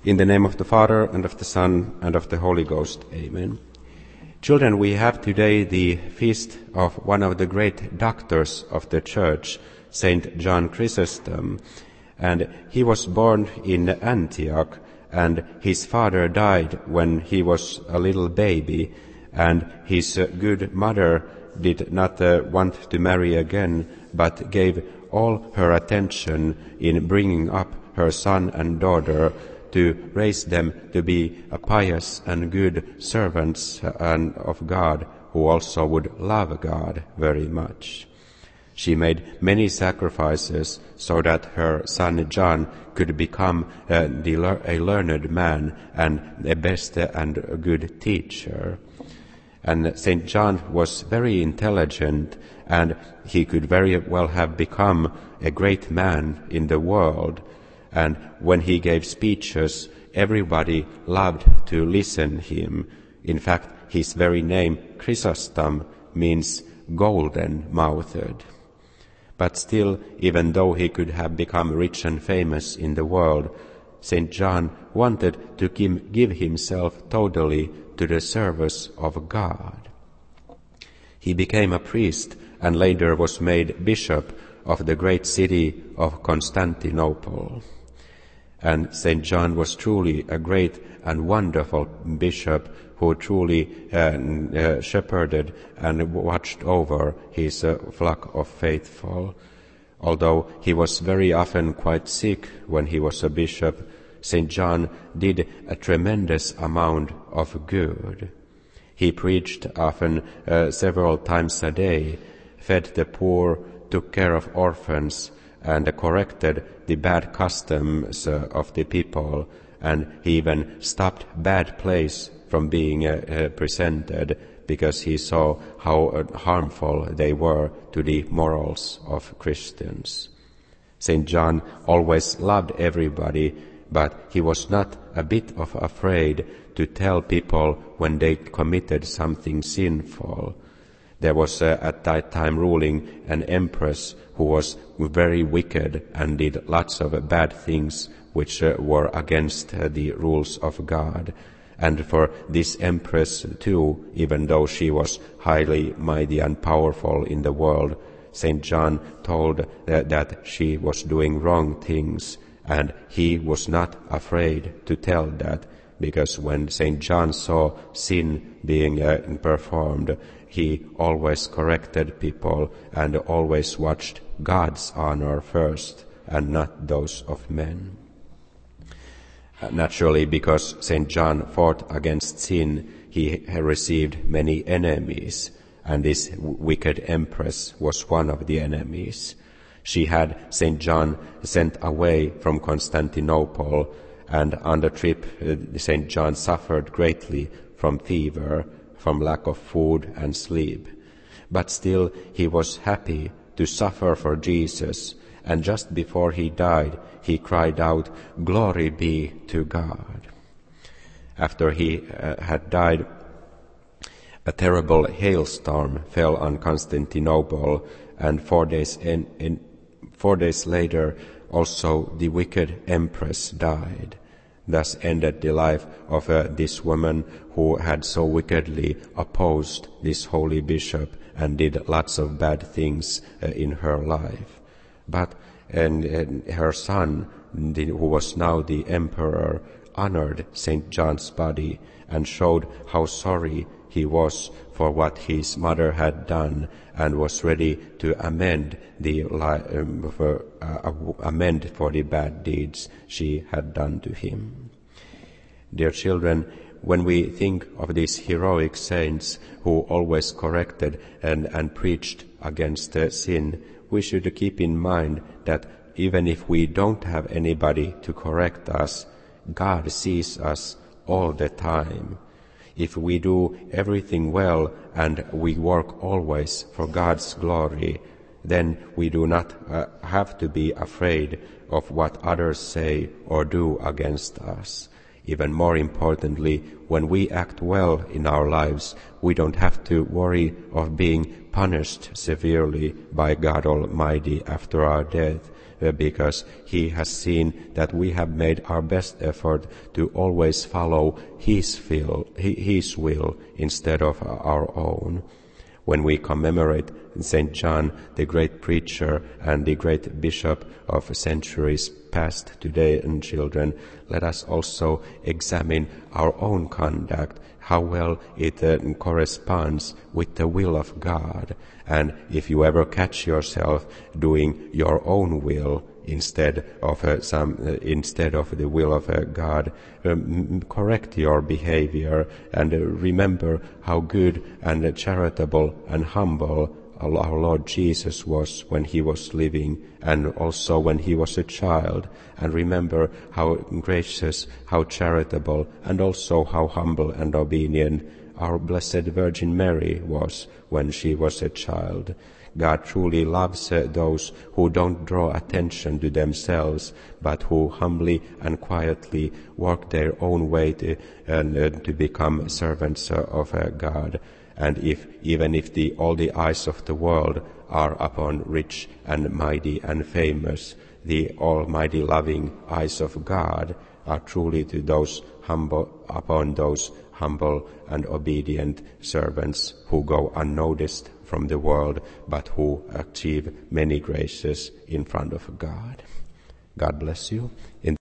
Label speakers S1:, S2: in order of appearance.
S1: In the name of the Father, and of the Son, and of the Holy Ghost. Amen. Children, we have today the feast of one of the great doctors of the Church, Saint John Chrysostom. And he was born in Antioch, and his father died when he was a little baby, and his good mother did not want to marry again, but gave all her attention in bringing up her son and daughter to raise them to be a pious and good servants of God, who also would love God very much. She made many sacrifices so that her son John could become a learned man and the best and a good teacher. And St. John was very intelligent, and he could very well have become a great man in the world. And when he gave speeches, everybody loved to listen him. In fact, his very name, Chrysostom, means golden-mouthed. But still, even though he could have become rich and famous in the world, St. John wanted to give himself totally to the service of God. He became a priest and later was made bishop of the great city of Constantinople. And St. John was truly a great and wonderful bishop who truly shepherded and watched over his flock of faithful. Although he was very often quite sick when he was a bishop, St. John did a tremendous amount of good. He preached often several times a day, fed the poor, took care of orphans, and corrected the bad customs of the people, and he even stopped bad plays from being presented because he saw how harmful they were to the morals of Christians. St. John always loved everybody, but he was not a bit of afraid to tell people when they committed something sinful. There was at that time ruling an empress who was very wicked and did lots of bad things which were against the rules of God. And for this empress too, even though she was highly mighty and powerful in the world, St. John told that she was doing wrong things, and he was not afraid to tell that, because when St. John saw sin being performed, he always corrected people and always watched God's honor first and not those of men. Naturally, because St. John fought against sin, he received many enemies, and this wicked empress was one of the enemies. She had St. John sent away from Constantinople, and on the trip St. John suffered greatly from fever, from lack of food and sleep. But still he was happy to suffer for Jesus, and just before he died, he cried out, "Glory be to God." After he had died, a terrible hailstorm fell on Constantinople, and 4 days later also the wicked empress died. Thus ended the life of this woman who had so wickedly opposed this holy bishop and did lots of bad things in her life. But her son, who was now the emperor, honored St. John's body and showed how sorry he was for what his mother had done, and was ready to amend for the bad deeds she had done to him. Dear children, when we think of these heroic saints who always corrected and preached against sin, we should keep in mind that even if we don't have anybody to correct us, God sees us all the time. If we do everything well and we work always for God's glory, then we do not have to be afraid of what others say or do against us. Even more importantly, when we act well in our lives, we don't have to worry of being punished severely by God Almighty after our death, because He has seen that we have made our best effort to always follow His will instead of our own. When we commemorate St. John, the great preacher and the great bishop of centuries past today, and children, let us also examine our own conduct, how well it corresponds with the will of God. And if you ever catch yourself doing your own will instead of the will of God, correct your behavior and remember how good and charitable and humble our Lord Jesus was when He was living, and also when He was a child. And remember how gracious, how charitable, and also how humble and obedient our Blessed Virgin Mary was when she was a child. God truly loves those who don't draw attention to themselves, but who humbly and quietly work their own way to become servants of God. And even if all the eyes of the world are upon rich and mighty and famous, the almighty loving eyes of God are truly to those upon those humble and obedient servants who go unnoticed from the world, but who achieve many graces in front of God. God bless you.